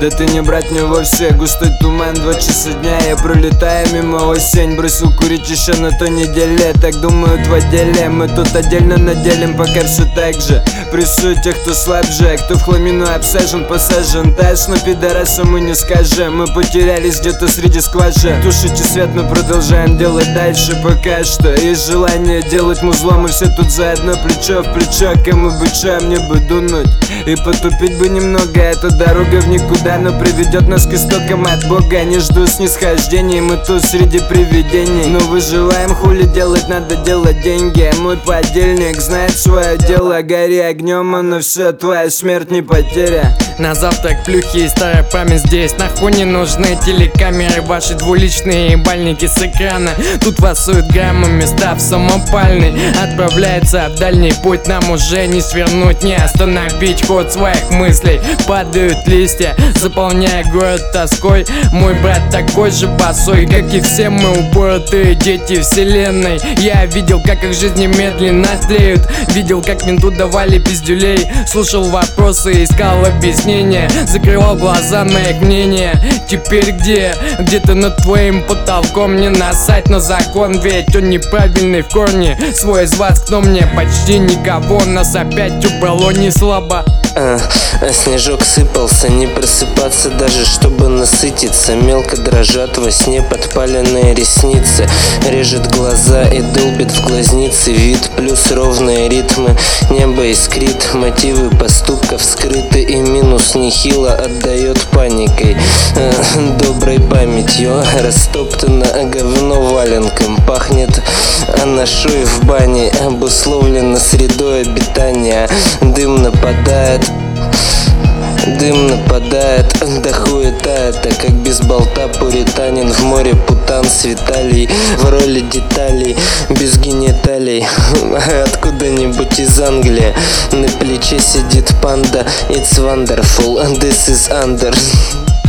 Да ты не брат мне вовсе, густой туман, 2 часа дня. Я пролетаю мимо осень, бросил курить еще на той неделе. Так думают в отделе, мы тут отдельно наделим, пока все так же. Прессуют тех, кто слабже, кто в хламину обсажен, посажен. Таш, но пидораса мы не скажем, мы потерялись где-то среди скважин. Тушите свет, мы продолжаем делать дальше пока что. Есть желание делать музло, мы все тут заодно, плечо в плечо. Кому бы чё, мне бы дунуть и потупить бы немного. Эта дорога в никуда, но приведет нас к истокам от Бога. Не жду снисхождений, мы тут среди привидений. Но выживаем, хули делать, надо делать деньги. Мой подельник знает свое дело, гори огнем, но все, твоя смерть не потеря. На завтрак плюхи и старая память здесь. Нахуй не нужны телекамеры, ваши двуличные ебальники с экрана. Тут фасуют граммами, став самопальный. Отправляется в дальний путь, нам уже не свернуть, не остановить ход своих мыслей. Падают листья, заполняя город тоской. Мой брат такой же босой, как и все мы, упоротые дети вселенной. Я видел, как их жизни медленно тлеют, видел, как менту давали пиздюлей. Слушал вопросы, искал объяснения, закрывал глаза на их мнение. Теперь где? Где-то над твоим потолком. Не насать на закон, ведь он неправильный в корне. Свой из вас, кто мне почти никого. Нас опять убрало не слабо. Снежок сыпался, не просыпаться даже, чтобы насытиться. Мелко дрожат во сне подпаленные ресницы. Режет глаза и долбит в глазницы. Вид плюс ровные ритмы, небо искрит. Мотивы поступков скрыты, и минус нехило отдает паникой. Доброй памятью растоптано говно валенком. Пахнет анашой в бане, обусловлено средой обитания. Дым нападает, да хуета это, как без болта пуританин. В море путан с Виталий, в роли деталей, без гениталий. Откуда-нибудь из Англии на плече сидит панда. It's wonderful, this is under.